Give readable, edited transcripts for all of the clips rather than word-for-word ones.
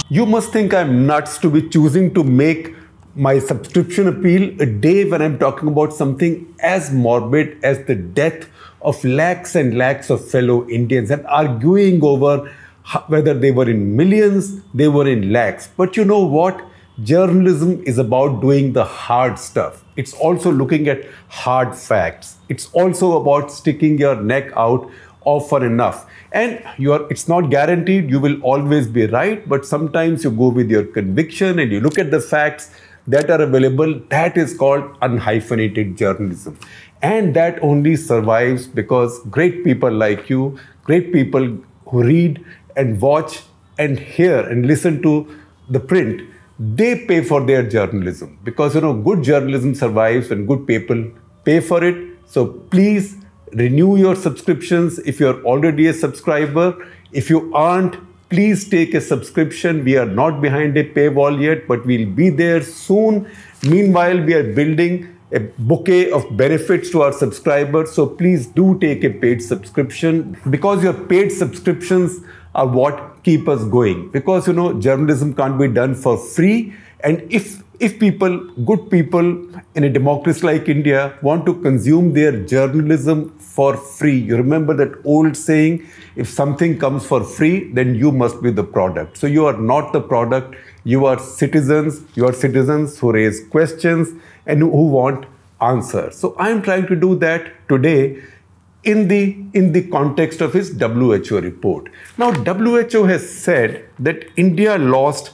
You must think I'm nuts to be choosing to make my subscription appeal a day when I'm talking about something as morbid as the death of lakhs and lakhs of fellow Indians and arguing over whether they were in millions, they were in lakhs. But you know what? Journalism is about doing the hard stuff. It's also looking at hard facts. It's also about sticking your neck out often enough. And it's not guaranteed you will always be right, but sometimes you go with your conviction and you look at the facts that are available. That is called unhyphenated journalism. And that only survives because great people like you, great people who read and watch and hear and listen to the print, they pay for their journalism. Because good journalism survives when good people pay for it. So please renew your subscriptions if you're already a subscriber. If you aren't, please take a subscription. We are not behind a paywall yet, but we'll be there soon. Meanwhile, we are building a bouquet of benefits to our subscribers. So please do take a paid subscription, because your paid subscriptions are what keep us going. Because journalism can't be done for free. And if people, good people in a democracy like India, want to consume their journalism for free, you remember that old saying, if something comes for free, then you must be the product. So you are not the product, you are citizens. You are citizens who raise questions and who want answers. So I am trying to do that today in the context of his WHO report. Now, WHO has said that India lost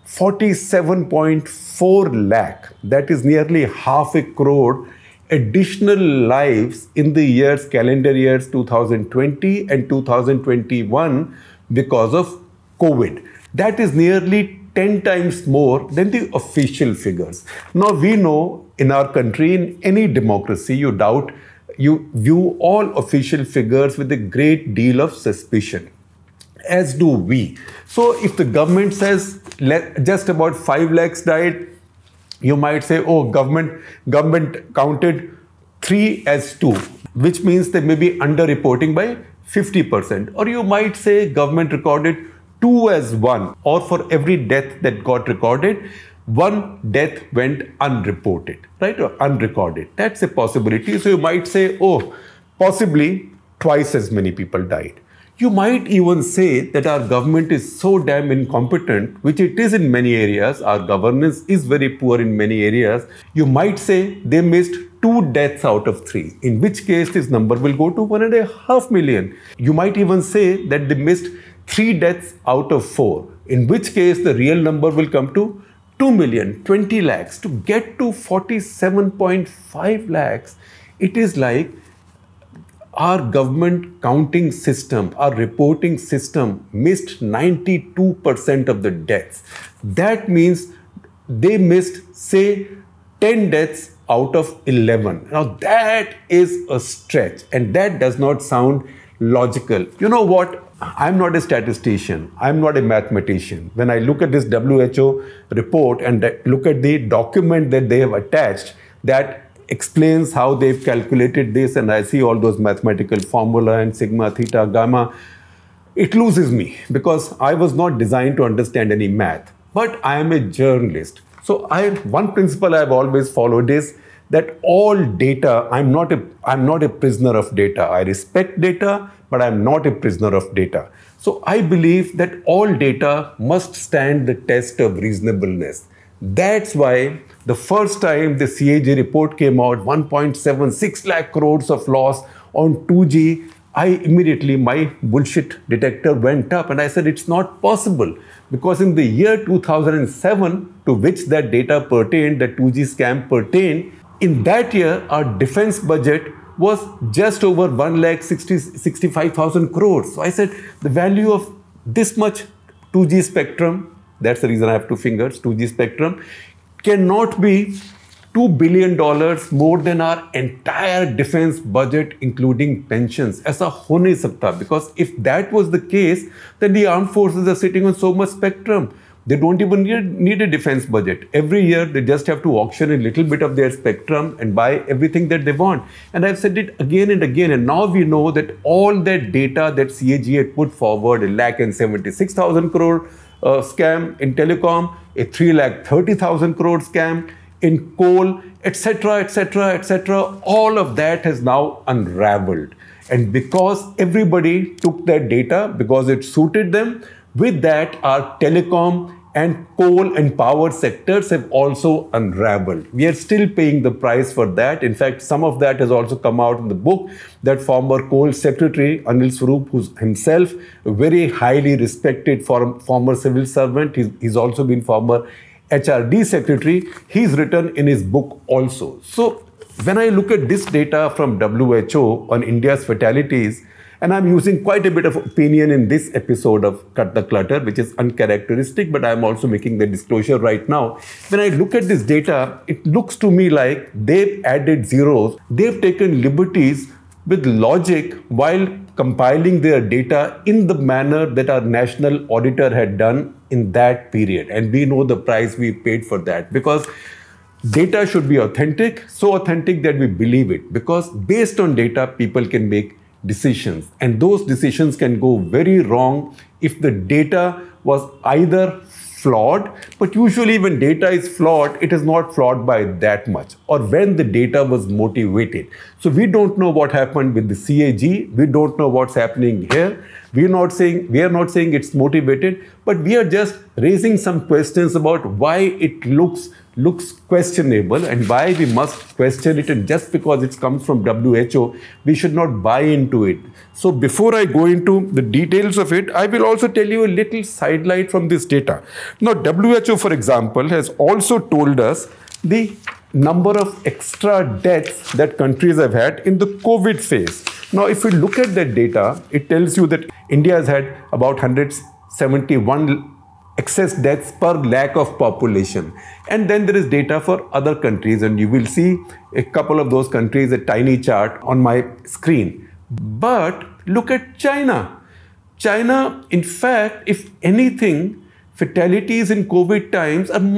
47.4 lakh, that is nearly half a crore, additional lives in the calendar years 2020 and 2021 because of COVID. That is nearly 10 times more than the official figures. Now, we know in our country, in any democracy, you view all official figures with a great deal of suspicion, as do we. So if the government says just about 5 lakhs died, you might say, oh, government counted 3 as 2, which means they may be underreporting by 50%. Or you might say government recorded 2 as 1, or for every death that got recorded, 1 death went unreported, right? Or unrecorded. That's a possibility. So you might say, oh, possibly twice as many people died. You might even say that our government is so damn incompetent, which it is in many areas. Our governance is very poor in many areas. You might say they missed 2 deaths out of 3, in which case this number will go to 1.5 million. You might even say that they missed 3 deaths out of 4, in which case the real number will come to 2 million, 20 lakhs. To get to 47.5 lakhs, it is like our government counting system, our reporting system missed 92% of the deaths. That means they missed, say, 10 deaths out of 11. Now that is a stretch, and that does not sound logical. You know what? I'm not a statistician. I'm not a mathematician. When I look at this WHO report and look at the document that they have attached that explains how they've calculated this, and I see all those mathematical formula and sigma, theta, gamma, it loses me, because I was not designed to understand any math. But I am a journalist. So one principle I've always followed is that all data, I'm not a prisoner of data. I respect data, but I'm not a prisoner of data. So I believe that all data must stand the test of reasonableness. That's why the first time the CAG report came out, 1.76 lakh crores of loss on 2G, my bullshit detector went up and I said, it's not possible. Because in the year 2007, to which that data pertained, the 2G scam pertained, in that year, our defense budget was just over 1,65,000 crores. So I said, the value of this much 2G spectrum, that's the reason I have 2 fingers, 2G spectrum, cannot be $2 billion more than our entire defense budget, including pensions. Aisa ho nahi sakta, because if that was the case, then the armed forces are sitting on so much spectrum. They don't even need a defense budget. Every year, they just have to auction a little bit of their spectrum and buy everything that they want. And I've said it again and again. And now we know that all that data that CAG had put forward, a 1,76,000 crore scam in telecom, a 3,30,000 crore scam in coal, etc., etc., etc., all of that has now unraveled. And because everybody took that data, because it suited them, with that, our telecom and coal and power sectors have also unraveled. We are still paying the price for that. In fact, some of that has also come out in the book that former coal secretary, Anil Swarup, who's himself a very highly respected former civil servant, he's also been former HRD secretary, he's written in his book also. So when I look at this data from WHO on India's fatalities, and I'm using quite a bit of opinion in this episode of Cut the Clutter, which is uncharacteristic, but I'm also making the disclosure right now. When I look at this data, it looks to me like they've added zeros. They've taken liberties with logic while compiling their data in the manner that our national auditor had done in that period. And we know the price we paid for that, because data should be authentic, so authentic that we believe it. Because based on data, people can make decisions, and those decisions can go very wrong if the data was either flawed, but usually when data is flawed, it is not flawed by that much, or when the data was motivated. So we don't know what happened with the CAG, we don't know what's happening here. We are not saying it's motivated, but we are just raising some questions about why it looks questionable and why we must question it. And just because it comes from WHO, we should not buy into it. So before I go into the details of it, I will also tell you a little sidelight from this data. Now, WHO, for example, has also told us the number of extra deaths that countries have had in the COVID phase. Now, if we look at that data, it tells you that India has had about 171 excess deaths per lakh of population. And then there is data for other countries, and you will see a couple of those countries, a tiny chart on my screen. But look at China. China, in fact, if anything, fatalities in COVID times are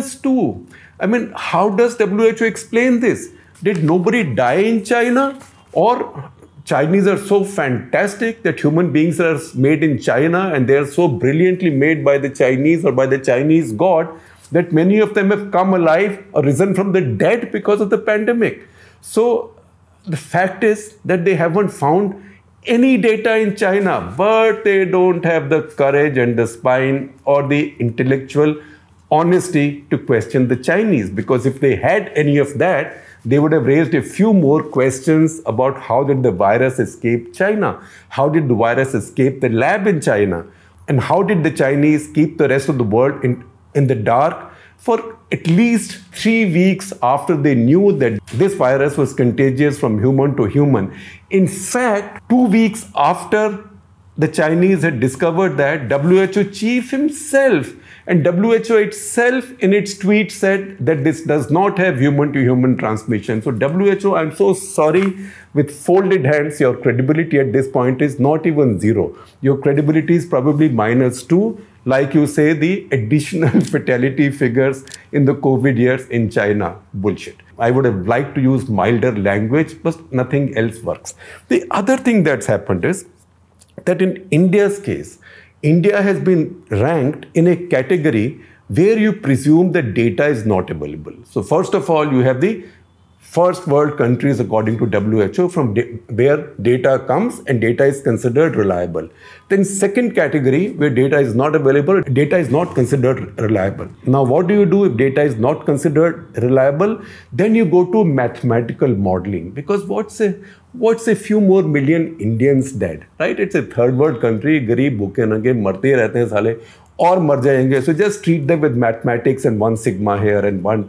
-2. I mean, how does WHO explain this? Did nobody die in China? Or Chinese are so fantastic that human beings are made in China and they are so brilliantly made by the Chinese or by the Chinese God that many of them have come alive or risen from the dead because of the pandemic. So the fact is that they haven't found any data in China, but they don't have the courage and the spine or the intellectual honesty to question the Chinese, because if they had any of that, they would have raised a few more questions about how did the virus escape China? How did the virus escape the lab in China? And how did the Chinese keep the rest of the world in the dark for at least 3 weeks after they knew that this virus was contagious from human to human? In fact, 2 weeks after the Chinese had discovered that, WHO chief himself and WHO itself in its tweet said that this does not have human-to-human transmission. So WHO, I'm so sorry, with folded hands, your credibility at this point is not even zero. Your credibility is probably -2, like you say, the additional fatality figures in the COVID years in China. Bullshit. I would have liked to use milder language, but nothing else works. The other thing that's happened is that in India's case, India has been ranked in a category where you presume that data is not available. So first of all, you have the first world countries according to WHO from where data comes and data is considered reliable. Then second category where data is not available, data is not considered reliable. Now what do you do if data is not considered reliable? Then you go to mathematical modeling, because what's a few more million Indians dead, right? It's a third world country, गरीब भूखे नंगे मरते ही रहते हैं साले और मर जाएंगे. So just treat them with mathematics and one sigma here and one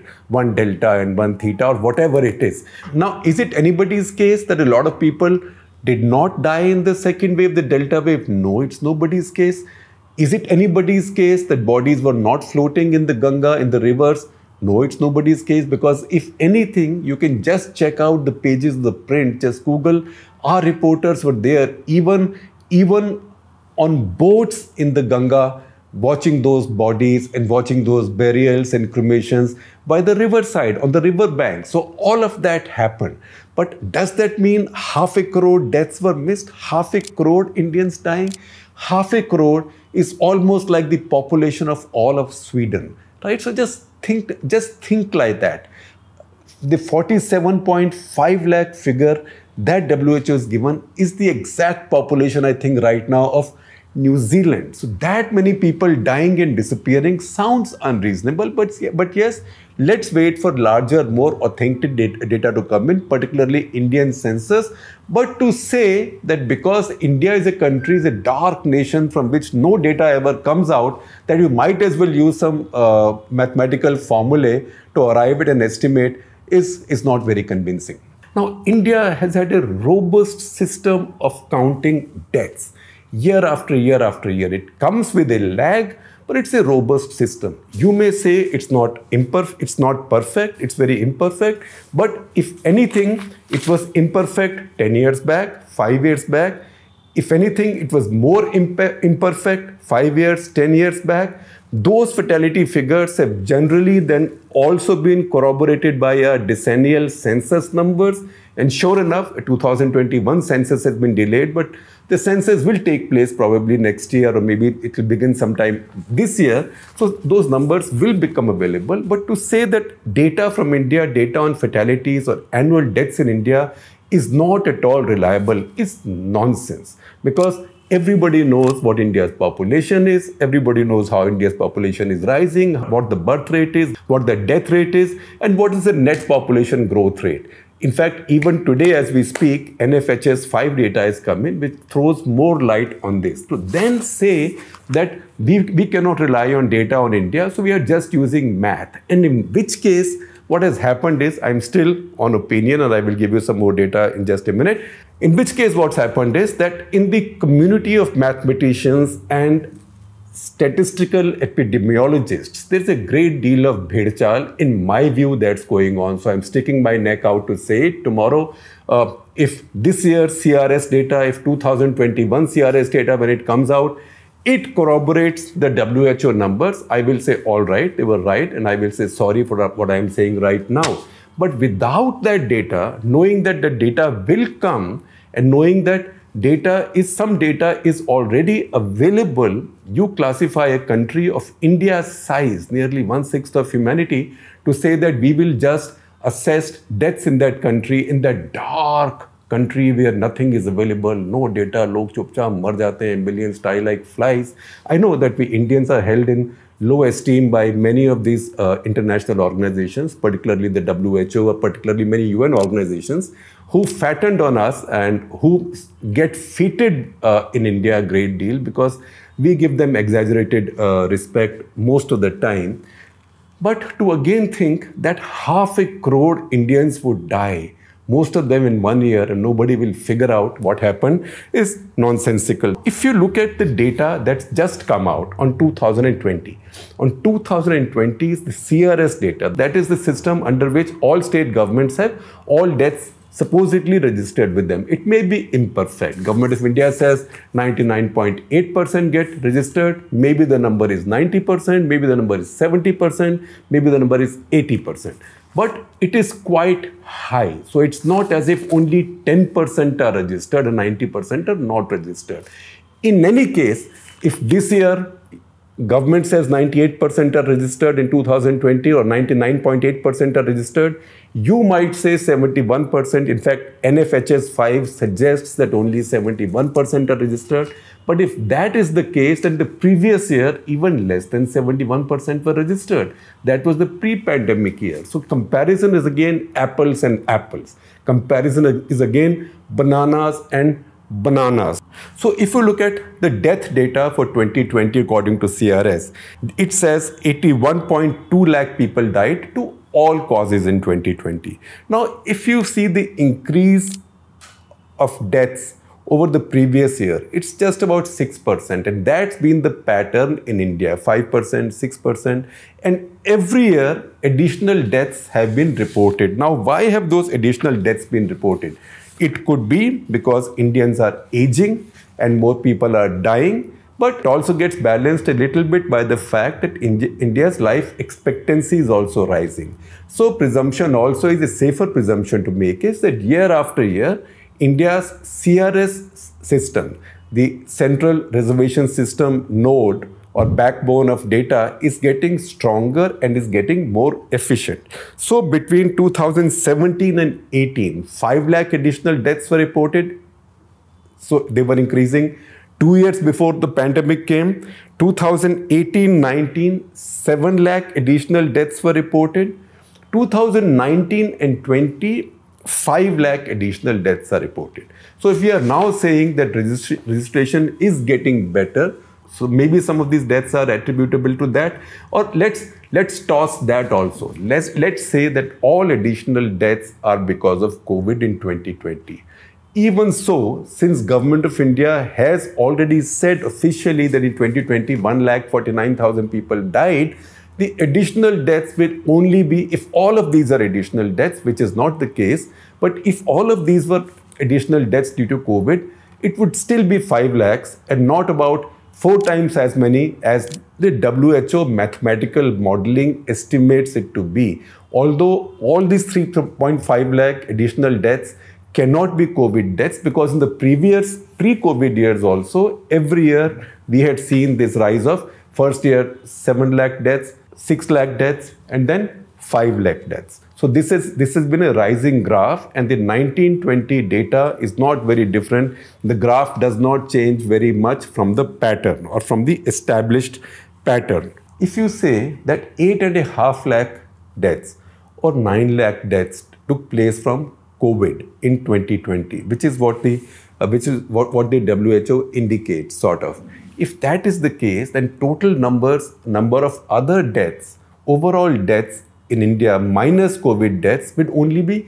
delta and one theta or whatever it is. Now, is it anybody's case that a lot of people did not die in the second wave, the delta wave? No, it's nobody's case. Is it anybody's case that bodies were not floating in the Ganga, in the rivers? No, it's nobody's case, because if anything, you can just check out the pages of the print, just Google, our reporters were there, even on boats in the Ganga watching those bodies and watching those burials and cremations by the riverside, on the river bank. So all of that happened. But does that mean 500 million deaths were missed? 500 million Indians dying? 500 million is almost like the population of all of Sweden, right? So just think like that. The 47.5 lakh figure that WHO has given is the exact population, I think, right now of New Zealand. So that many people dying and disappearing sounds unreasonable, but yes, let's wait for larger, more authentic data to come in, particularly Indian census. But to say that because India is a country, is a dark nation from which no data ever comes out, that you might as well use some mathematical formulae to arrive at an estimate is not very convincing. Now, India has had a robust system of counting deaths year after year after year. It comes with a lag, but it's a robust system. You may say it's not perfect, it's very imperfect, but if anything, it was imperfect 10 years back, 5 years back. If anything, it was more imperfect 5 years, 10 years back. Those fatality figures have generally then also been corroborated by decennial census numbers. And sure enough, a 2021 census has been delayed, but the census will take place probably next year, or maybe it will begin sometime this year. So those numbers will become available. But to say that data from India, data on fatalities or annual deaths in India is not at all reliable is nonsense, because everybody knows what India's population is. Everybody knows how India's population is rising, what the birth rate is, what the death rate is, and what is the net population growth rate. In fact, even today as we speak, NFHS 5 data has come in, which throws more light on this. To then say that we cannot rely on data on India, so we are just using math. And in which case, what has happened is, I'm still on opinion, and I will give you some more data in just a minute. In which case, what's happened is that in the community of mathematicians and statistical epidemiologists, there's a great deal of bhedchal, in my view, that's going on. So I'm sticking my neck out to say it tomorrow. If this year's CRS data, if 2021 CRS data, when it comes out, it corroborates the WHO numbers, I will say, all right, they were right, and I will say sorry for what I'm saying right now. But without that data, knowing that the data will come, and knowing that some data is already available, you classify a country of India's size, nearly 1/6 of humanity, to say that we will just assess deaths in that country, in that dark country where nothing is available, no data, log chupchap mar jate hain, millions die like flies. I know that we Indians are held in low esteem by many of these international organizations, particularly the WHO, or particularly many UN organizations, who fattened on us and who get feted in India a great deal because we give them exaggerated respect most of the time. But to again think that 500 million Indians would die, most of them in 1 year, and nobody will figure out what happened, is nonsensical. If you look at the data that's just come out on 2020, on 2020 is the CRS data. That is the system under which all state governments have all deaths supposedly registered with them. It may be imperfect. Government of India says 99.8% get registered. Maybe the number is 90%, maybe the number is 70%, maybe the number is 80%. But it is quite high. So it's not as if only 10% are registered and 90% are not registered. In any case, if this year government says 98% are registered in 2020 or 99.8% are registered, you might say 71%. In fact, NFHS 5 suggests that only 71% are registered. But if that is the case, then the previous year, even less than 71% were registered. That was the pre-pandemic year. So comparison is again apples and apples. Comparison is again bananas and bananas. So if you look at the death data for 2020 according to CRS, it says 81.2 lakh people died to all causes in 2020. Now, if you see the increase of deaths over the previous year, it's just about 6%. And that's been the pattern in India, 5%, 6%. And every year, additional deaths have been reported. Now, why have those additional deaths been reported? It could be because Indians are aging and more people are dying. But it also gets balanced a little bit by the fact that India's life expectancy is also rising. So presumption also is a safer presumption to make is that year after year, India's CRS system, the Central Reservation System node or backbone of data, is getting stronger and is getting more efficient. So between 2017 and 18, 5 lakh additional deaths were reported. So they were increasing. 2 years before the pandemic came, 2018-19, 7 lakh additional deaths were reported. 2019 and 20, 5 lakh additional deaths are reported. So if we are now saying that registration is getting better, so maybe some of these deaths are attributable to that, or let's toss that also. Let's say that all additional deaths are because of COVID in 2020. Even so, since Government of India has already said officially that in 2020, 1,49,000 people died, the additional deaths will only be if all of these are additional deaths, which is not the case. But if all of these were additional deaths due to COVID, it would still be 5 lakhs and not about 4 times as many as the WHO mathematical modeling estimates it to be. Although all these 3.5 lakh additional deaths cannot be COVID deaths, because in the previous pre-COVID years also, every year we had seen this rise of first year 7 lakh deaths, 6 lakh deaths, and then 5 lakh deaths. So this has been a rising graph, and the 1920 data is not very different. The graph does not change very much from the pattern or from the established pattern. If you say that 8.5 lakh deaths or 9 lakh deaths took place from COVID in 2020, which is what the WHO indicates, sort of. If that is the case, then total number of other deaths, overall deaths in India minus COVID deaths would only be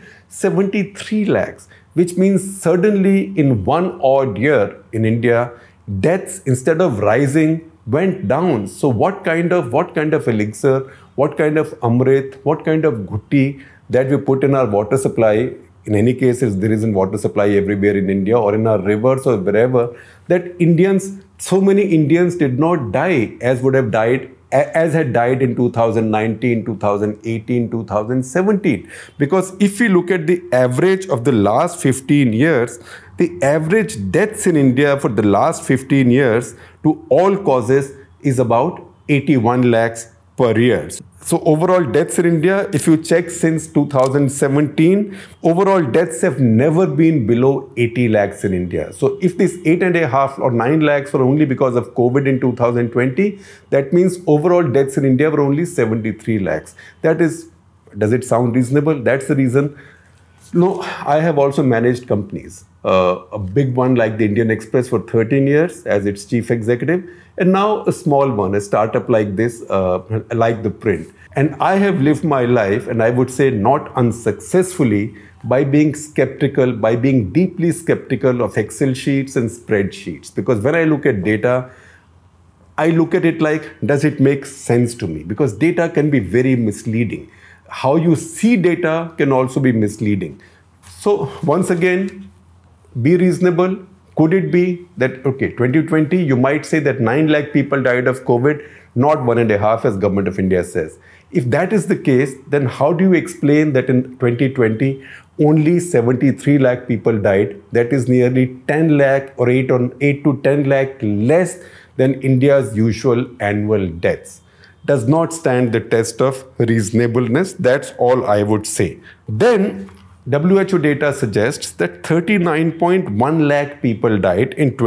73 lakhs, which means suddenly in one odd year in India, deaths instead of rising went down. So what kind of elixir, what kind of amrit, what kind of gutti that we put in our water supply, in any case, there isn't water supply everywhere in India or in our rivers or wherever, that so many Indians did not die as had died in 2019, 2018, 2017. Because if we look at the average of the last 15 years, the average deaths in India for the last 15 years to all causes is about 81 lakhs per year. So overall deaths in India, if you check since 2017, overall deaths have never been below 80 lakhs in India. So if this 8.5 or 9 lakhs were only because of COVID in 2020, that means overall deaths in India were only 73 lakhs. Does it sound reasonable? That's the reason. No, I have also managed companies. A big one like the Indian Express for 13 years as its chief executive, and now a small one, a startup like this, like The Print. And I have lived my life, and I would say not unsuccessfully, by being skeptical, by being deeply skeptical of Excel sheets and spreadsheets. Because when I look at data, I look at it like, does it make sense to me? Because data can be very misleading. How you see data can also be misleading. So once again, be reasonable. Could it be that, okay, 2020, you might say that 9 lakh people died of COVID, not 1.5 as Government of India says. If that is the case, then how do you explain that in 2020, only 73 lakh people died? That is nearly 10 lakh or 8 to 10 lakh less than India's usual annual deaths. Does not stand the test of reasonableness. That's all I would say. Then WHO data suggests that 39.1 lakh people died in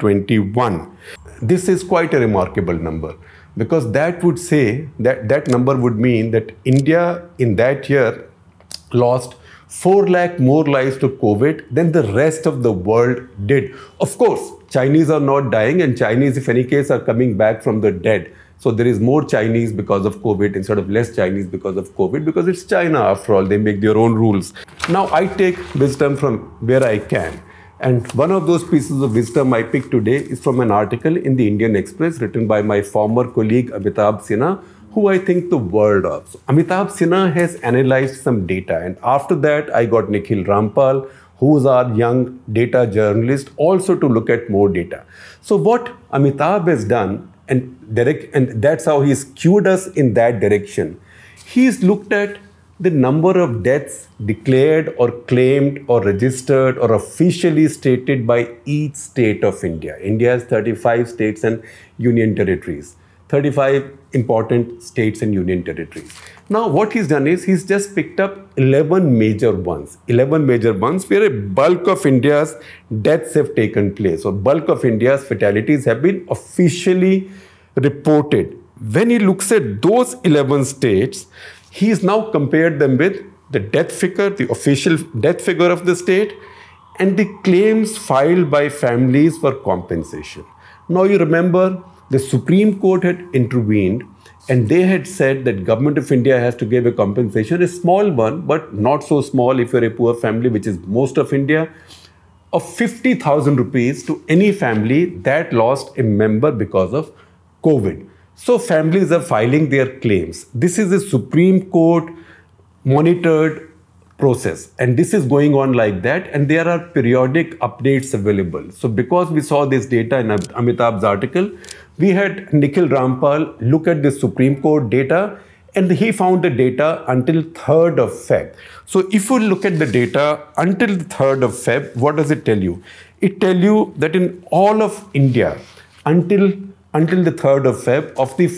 2021. This is quite a remarkable number, because that would say that number would mean that India in that year lost 4 lakh more lives to COVID than the rest of the world did. Of course, Chinese are not dying, and Chinese, if any case, are coming back from the dead. So there is more Chinese because of COVID instead of less Chinese because of COVID, because it's China after all, they make their own rules. Now I take wisdom from where I can. And one of those pieces of wisdom I picked today is from an article in the Indian Express written by my former colleague Amitabh Sinha, who I think the world of. So Amitabh Sinha has analyzed some data, and after that I got Nikhil Rampal, who's our young data journalist, also to look at more data. So what Amitabh has done, and that's how he's cued us in that direction. He's looked at the number of deaths declared or claimed or registered or officially stated by each state of India. India has 35 states and union territories. 35 important states and union territories. Now what he's done is he's just picked up 11 major ones. 11 major ones where a bulk of India's deaths have taken place, or bulk of India's fatalities have been officially reported. When he looks at those 11 states, he's now compared them with the death figure, the official death figure of the state, and the claims filed by families for compensation. Now you remember the Supreme Court had intervened and they had said that Government of India has to give a compensation, a small one, but not so small if you're a poor family, which is most of India, of 50,000 rupees to any family that lost a member because of COVID. So families are filing their claims. This is a Supreme Court monitored process, and this is going on like that, and there are periodic updates available. So because we saw this data in Amitabh's article, we had Nikhil Rampal look at the Supreme Court data, and he found the data until 3rd of Feb. So if you look at the data until the 3rd of Feb, what does it tell you? It tells you that in all of India, until the 3rd of Feb, of the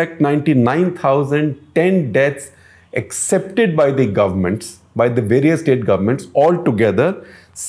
4,99,010 deaths accepted by the governments, by the various state governments, altogether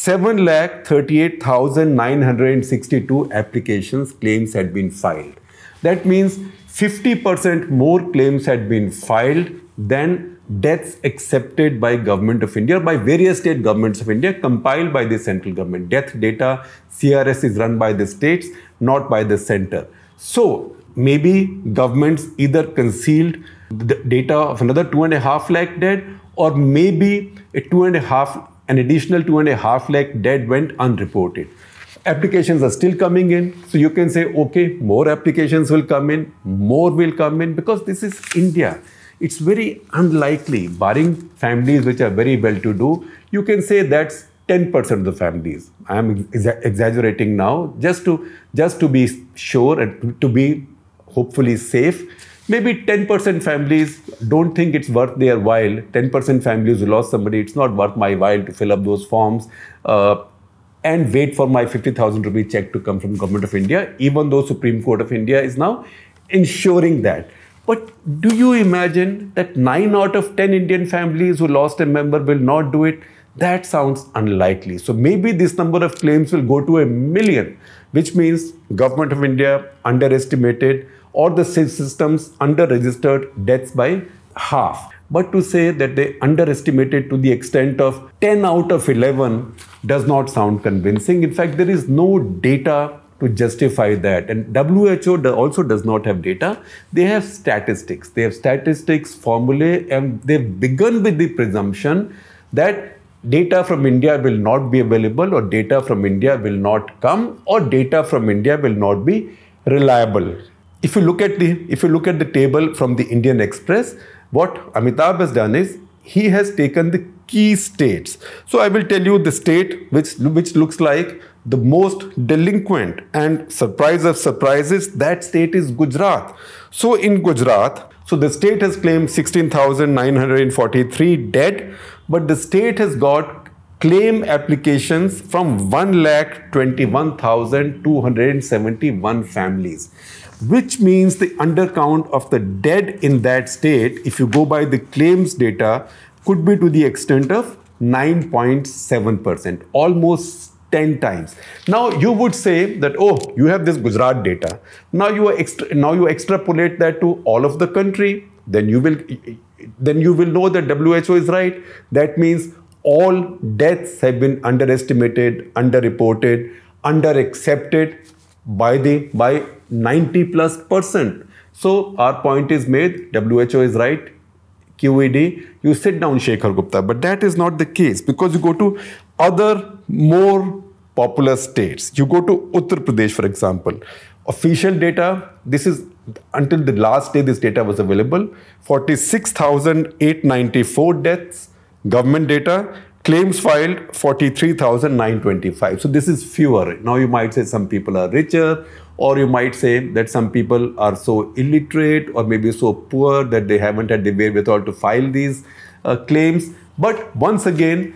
7,38,962 applications, claims had been filed. That means 50% more claims had been filed than deaths accepted by Government of India, by various state governments of India, compiled by the central government. Death data, CRS, is run by the states, not by the center. So maybe governments either concealed the data of another 2.5 lakh dead, or maybe an additional 2.5 lakh dead went unreported. Applications are still coming in. So you can say, okay, more applications will come in, more will come in, because this is India. It's very unlikely, barring families which are very well-to-do, you can say that's 10% of the families. I am exaggerating now, just to be sure and to be hopefully safe. Maybe 10% families don't think it's worth their while. 10% families who lost somebody, it's not worth my while to fill up those forms and wait for my 50,000 rupee check to come from Government of India, even though Supreme Court of India is now ensuring that. But do you imagine that 9 out of 10 Indian families who lost a member will not do it? That sounds unlikely. So maybe this number of claims will go to 1 million, which means Government of India underestimated, or the systems under-registered deaths by half. But to say that they underestimated to the extent of 10 out of 11 does not sound convincing. In fact, there is no data to justify that. And WHO also does not have data. They have statistics. They have statistics, formulae, and they've begun with the presumption that data from India will not be available, or data from India will not come, or data from India will not be reliable. If you look at the table from the Indian Express, what Amitabh has done is he has taken the key states. So I will tell you the state which looks like the most delinquent, and surprise of surprises, that state is Gujarat. So in Gujarat, so the state has claimed 16,943 dead, but the state has got claim applications from 1,21,271 families, which means the undercount of the dead in that state, if you go by the claims data, could be to the extent of 9.7%, almost 10 times. Now you would say that, oh, you have this Gujarat data. Now you extrapolate that to all of the country. Then you will know that WHO is right. That means all deaths have been underestimated, underreported, underaccepted by 90+%. So our point is made. WHO is right. QED, you sit down, Shekhar Gupta. But that is not the case, because you go to other more populous states. You go to Uttar Pradesh, for example. Official data, this is until the last day this data was available, 46,894 deaths. Government data, Claims filed 43,925. So this is fewer. Now you might say some people are richer, or you might say that some people are so illiterate or maybe so poor that they haven't had the wherewithal to file these claims. But once again,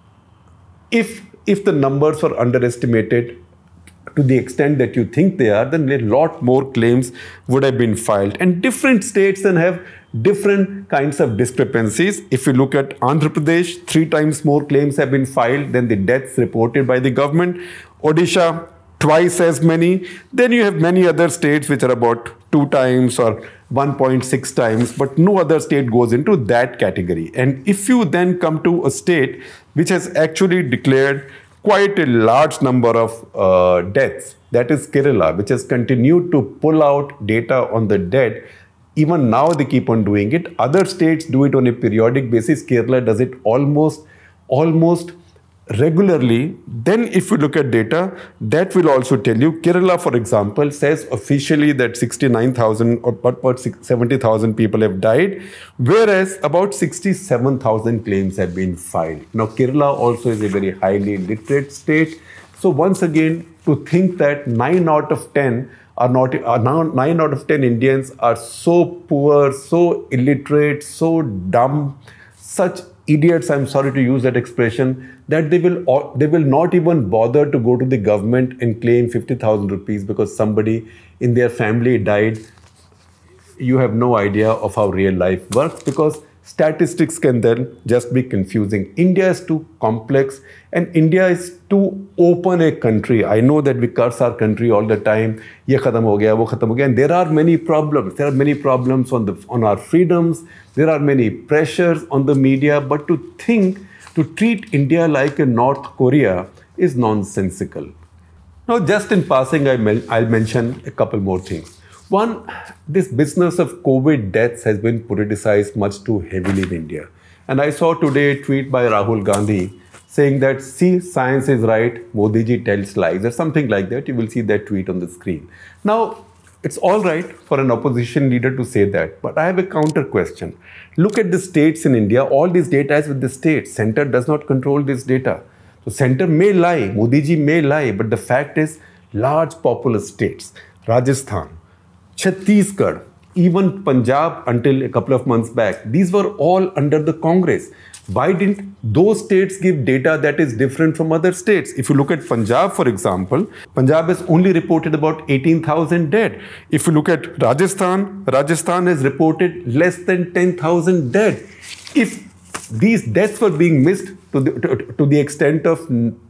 if the numbers are underestimated to the extent that you think they are, then a lot more claims would have been filed. And different states then have different kinds of discrepancies. If you look at Andhra Pradesh, 3 times more claims have been filed than the deaths reported by the government. Odisha, twice as many. Then you have many other states which are about 2 times or 1.6 times, but no other state goes into that category. And if you then come to a state which has actually declared quite a large number of deaths, that is Kerala, which has continued to pull out data on the dead. Even now they keep on doing it. Other states do it on a periodic basis. Kerala does it almost regularly. Then if you look at data, that will also tell you. Kerala, for example, says officially that 69,000 or about 70,000 people have died, whereas about 67,000 claims have been filed. Now, Kerala also is a very highly literate state. So once again, to think that 9 out of 10 now 9 out of 10 Indians are so poor, so illiterate, so dumb, such idiots, I'm sorry to use that expression, that they will not even bother to go to the government and claim 50,000 rupees because somebody in their family died. You have no idea of how real life works, because statistics can then just be confusing. India is too complex and India is too open a country. I know that we curse our country all the time. Ye khatam ho gaya, wo khatam ho gaya. And there are many problems. There are many problems on our freedoms. There are many pressures on the media. But to treat India like a North Korea is nonsensical. Now, just in passing, I'll mention a couple more things. One, this business of COVID deaths has been politicized much too heavily in India. And I saw today a tweet by Rahul Gandhi saying that, see, science is right, Modi ji tells lies, or something like that. You will see that tweet on the screen. Now, it's all right for an opposition leader to say that, but I have a counter question. Look at the states in India. All this data is with the states. Center does not control this data. So center may lie, Modi ji may lie, but the fact is large populous states, Rajasthan, Chhattisgarh, even Punjab until a couple of months back, these were all under the Congress. Why didn't those states give data that is different from other states? If you look at Punjab, for example, Punjab has only reported about 18,000 dead. If you look at Rajasthan, Rajasthan has reported less than 10,000 dead. If these deaths were being missed to the extent of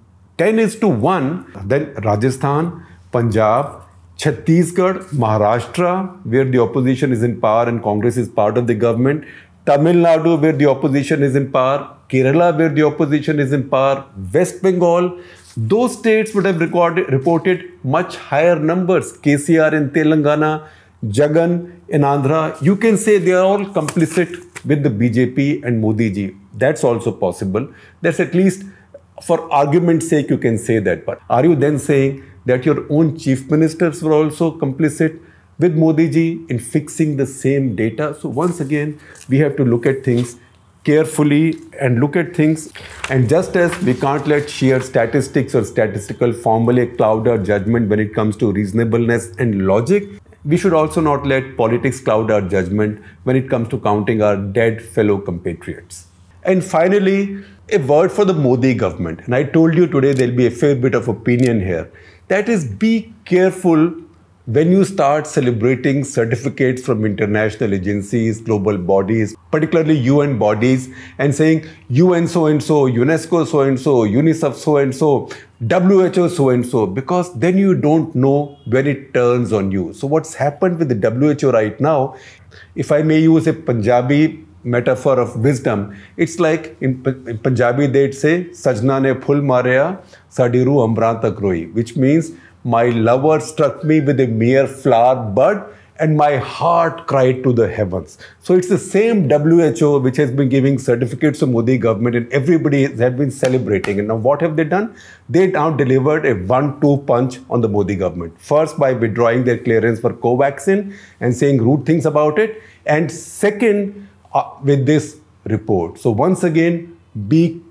10:1, then Rajasthan, Punjab, Chhattisgarh, Maharashtra, where the opposition is in power and Congress is part of the government, Tamil Nadu, where the opposition is in power, Kerala, where the opposition is in power, West Bengal, those states would have reported much higher numbers. KCR in Telangana, Jagan in Andhra, you can say they are all complicit with the BJP and Modi ji. That's also possible. That's at least, for argument's sake, you can say that. But are you then saying that your own chief ministers were also complicit with Modi ji in fixing the same data? So once again, we have to look at things carefully and look at things. And just as we can't let sheer statistics or statistical formulae cloud our judgment when it comes to reasonableness and logic, we should also not let politics cloud our judgment when it comes to counting our dead fellow compatriots. And finally, a word for the Modi government. And I told you today there'll be a fair bit of opinion here. That is, be careful when you start celebrating certificates from international agencies, global bodies, particularly UN bodies, and saying UN so-and-so, UNESCO so-and-so, UNICEF so-and-so, WHO so-and-so, because then you don't know when it turns on you. So what's happened with the WHO right now, if I may use a Punjabi metaphor of wisdom, it's like in Punjabi they'd say, Sajna ne phul marya, sadi rooh amran tak roi, which means my lover struck me with a mere flower bud and my heart cried to the heavens. So it's the same WHO which has been giving certificates to Modi government, and everybody has been celebrating. And now what have they done? They now delivered a 1-2 punch on the Modi government. First, by withdrawing their clearance for Covaxin and saying rude things about it. And second, with this report. So once again, be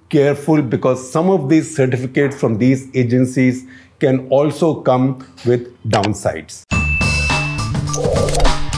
careful because some of these certificates from these agencies can also come with downsides.